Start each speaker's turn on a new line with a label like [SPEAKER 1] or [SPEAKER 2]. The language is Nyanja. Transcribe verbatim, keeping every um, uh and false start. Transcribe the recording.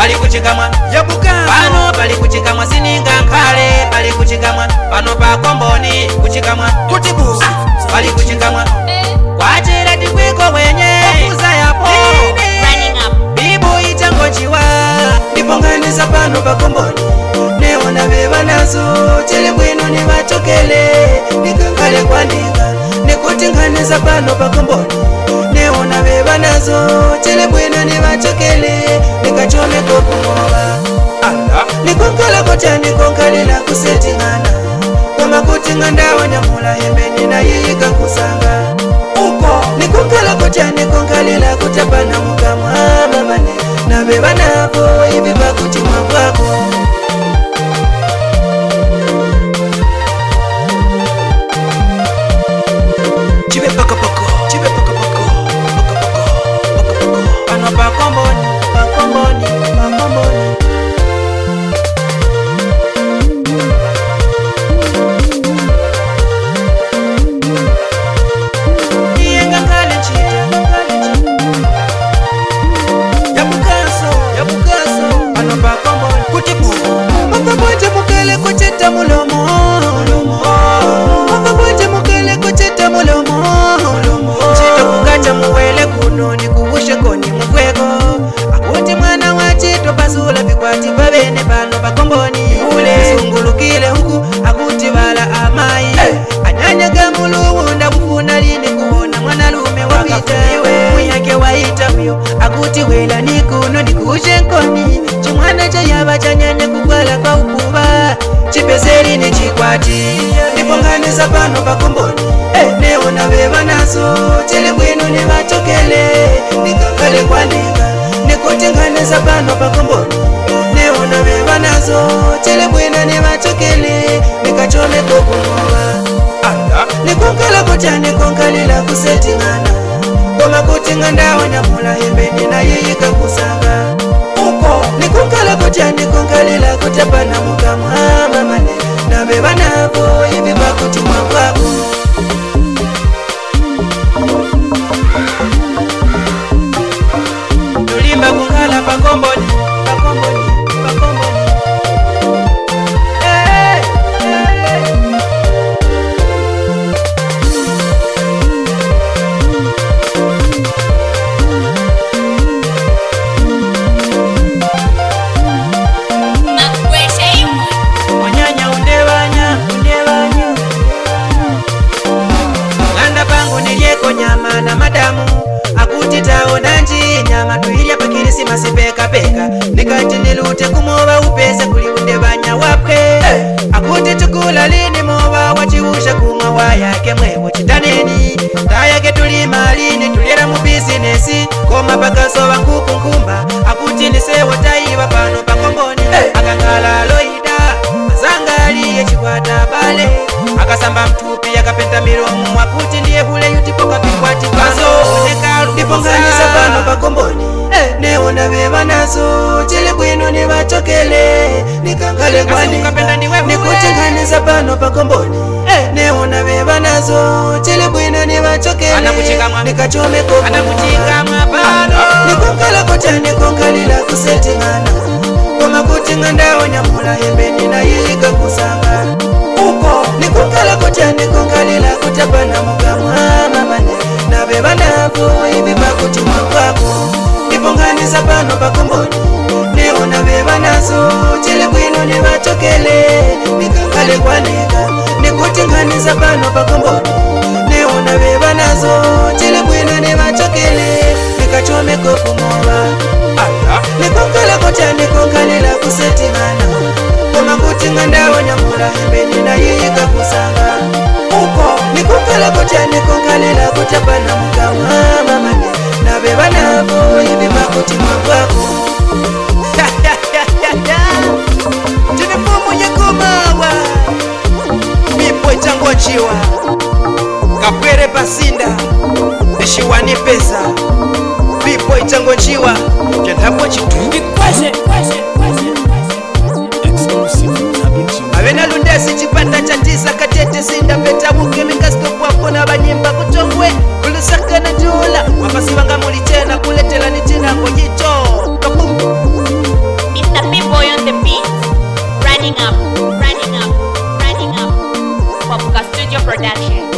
[SPEAKER 1] bali kuchikamwa
[SPEAKER 2] yabuka
[SPEAKER 1] pano bali kuchikamwa sininga nkale bali kuchikamwa pano pa komboni kuchikamwa
[SPEAKER 2] kutibusa
[SPEAKER 1] bali kuchikamwa kwachira tikwiko wenye kuza yapo bibu ichangochiwa ndiponganiza pano pa komboni neona beba nazo chele bwino ni bachokele nikangale kwaninga nikutinganiza pano pa komboni neona beba nazo chele bwino ni bachokele nikachome kokumoba ala nikonkala kocha nikonkalila kusetingana kama kutinganda wanyamula hembeni na yiyika kusanga uko nikonkala kocha nikonkalila kutapana mukamwa mamane na beba nabo ibi bakutimwa kwako chibe paka paka chibe paka paka paka paka paka paka ano pa komboni pa komboni pa komboni iyenga ngale chita ngale chita yabukaso yabukaso ano pa komboni kutibu maka boje mukele kuchita mulomo mulomo maka boje mukele kuchita mulomo chito kukacha muwele kuno nikuwushe koni mukweko akuti mwana wa chito pasula vikwati pabene pano pakomboni ule sungulukile huku akuti wala amai hey. Anyanyaga muluwunda bufuna lini kuona mwanalume wapita mwiyake waita myo akuti wela nikuno nikuwushe nkoni chimwana cha yaba chanyanya kukwala kwa ukuba chipeseri ni chikwati niponganiza pano pakomboni hey. Neona beba nazo chele bwino ni bachokele nikakale kwaninga nikutinganiza pano pakomboni neona beba nazo chele bwino ni bachokele nikachome kokumoba ala nikunkala kocha nikonkalila kusetingana koma kutinganda wanyamula hembeni na yiyika kusanga uko nikunkala kocha nikonkalila kutapana mukamwa mamane na beba nabo ibi bakutimwa kwako tulimba kungala pakomboni pakomboni pakomboni hey, hey. Wanyanya undewanya undewanya nganda pangu nilieko nyama na madamu akuti taona nji nyama tuilya pakirisi masipeka peka nikati nilute kumoba upese kuliunde banya wapwe hey. Akuti tukula lini moba wachiusha kumwa wayake mwewo chitaneni tayake tulima lini tuliera mu bizinesi koma pakasoba nkukunkumba akuti nisewo taiba pano pakomboni hey. Akangala loida azangali yechikwata bale akasamba mtupi akapenta miromo akuti ndiye hule yutipoka pikwati kwazo niponganiza pano pakomboni hey. Neona beba nazo chele bwino ni bachokele nikangale kwaninga nikutinganiza pano pakomboni hey. Neona beba nazo chele bwino ni bachokele nikachome koko nikunkala kocha nikonkalila kusetingana koma kutinganda wanyamula hembeni na yiyika kusanga uko nikunkala kocha nikonkalila kutapana mukamwa mamane na beba nabo ibi bakutimwa kwako niponganiza pano pakomboni neona beba nazo chele bwino ni bachokele nikangale kwaninga nikutinganiza pano pakomboni neona beba nazo chele bwino ni bachokele nikachome kokumoba ala nikunkala kocha nikonkalila kusetingana koma kutinganda wanyamula hembeni na yiyika kusanga uko nikunkala kocha nikonkalila kutapana mukamwa mamane na beba nabo ibi bakutimwa kwako tinifumu yekomawa mipo ichangochiwa kapwere pasinda eshiwani pesa mipo ichangochiwa chandapo chitungi kwashe avena lundesi chipanda cha tisa katete sinda petabuke mingaskopwapo na banyimba kutongwe kulusaka na jula mapasi wanga muli tena kuletela ni tina ngojicho kapumu
[SPEAKER 2] Production.